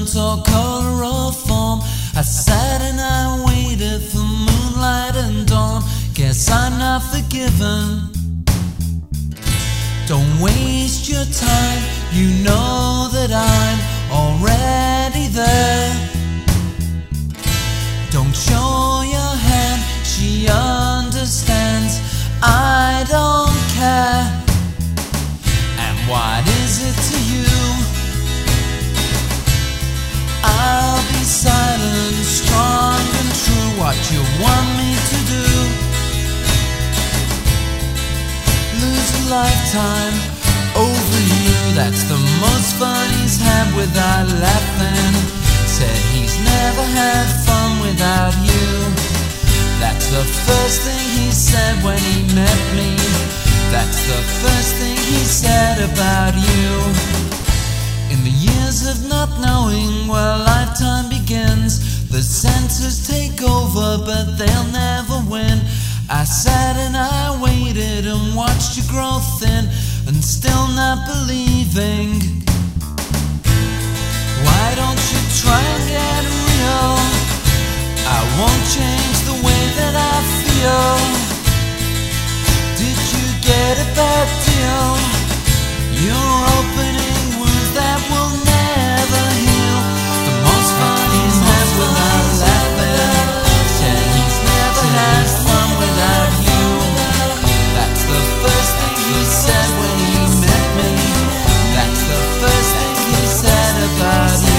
appearance or color or form. I sat and I waited for moonlight and dawn. Guess I'm not forgiven. Don't waste your time, you know that I'm already there. Don't show your hand, she understands, I don't care. And what is it to you? I'll be silent, strong and true. What you want me to do? Lose a lifetime over you. That's the most fun he's had without laughing. Said he's never had fun without you. That's the first thing he said when he met me. That's the first thing he said about you. In the years of not knowing where lifetime begins, the senses take over but they'll never win. I sat and I waited and watched you grow thin, and still not believing. Why don't you try and get real? I won't change the way that I feel. Did you get a bad deal? You're opening wounds that will never heal. The most fun he's had without laughing. Said he's never had fun without you. That's the first thing he said when he met me. That's the first thing he said about you.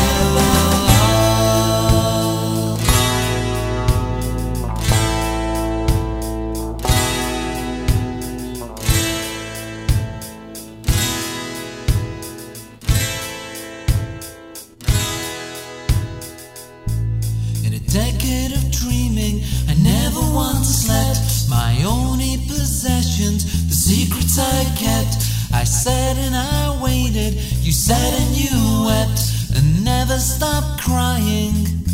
Decade of dreaming, I never once slept. My only possessions, the secrets I kept. I sat and I waited, you sat and you wept, and never stopped crying.